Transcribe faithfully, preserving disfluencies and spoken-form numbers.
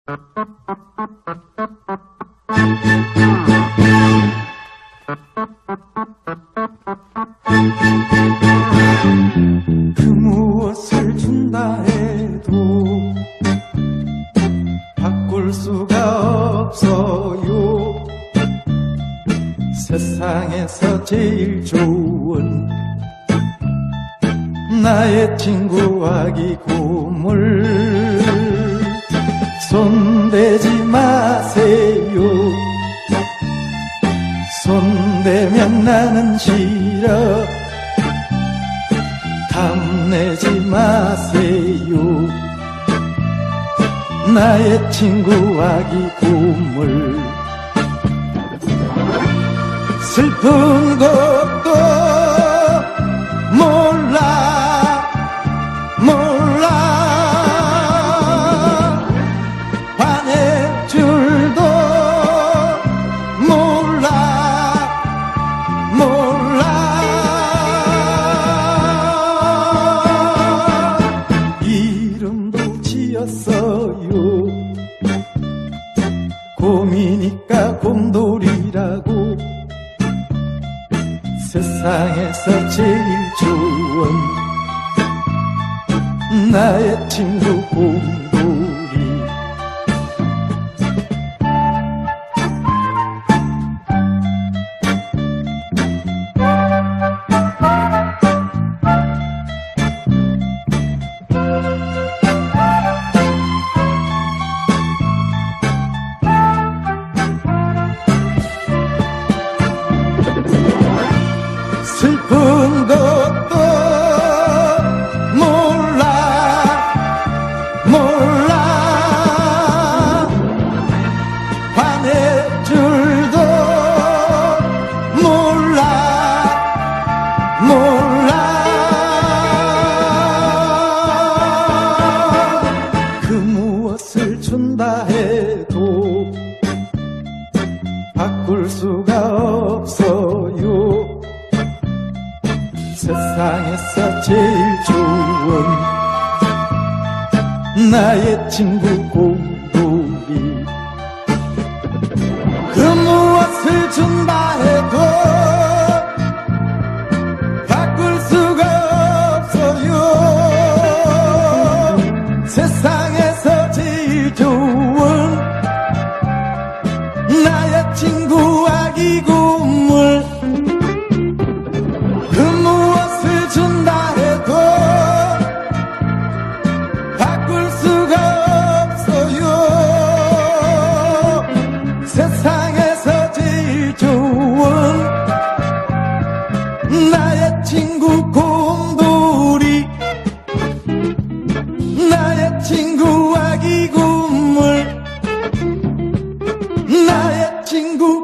그 무엇을 준다 해도 바꿀 수가 없어요. 세상에서 제일 좋은 나의 친구 아기 고물 손대지 마세요. 손대면 나는 싫어. 탐내지 마세요. 나의 친구 아기 고물 슬픈 것도 몰라 몰라 화낼 줄도 몰라 몰라 이름도 지었어요. 곰이니까 곰돌이라고. 세상에서 제일 좋은 나의 친구 곰돌이. 슬픈 것도 몰라 몰라 화낼 줄도 몰라 몰라 그 무엇을 준다 해도 바꿀 수가 없어요. 세상에서 제일 좋은 나의 친구 곰돌이. 그 무엇을 준다 해도 바꿀 수가 없어요. 세상에서 제일 좋은 나의 친구 아기 고물. 그 무엇을 준다 해도 바꿀 수가 없어요. 세상에서 제일 좋은 나의 친구 곰돌이. 나의 친구 아기 고물. 나의 친구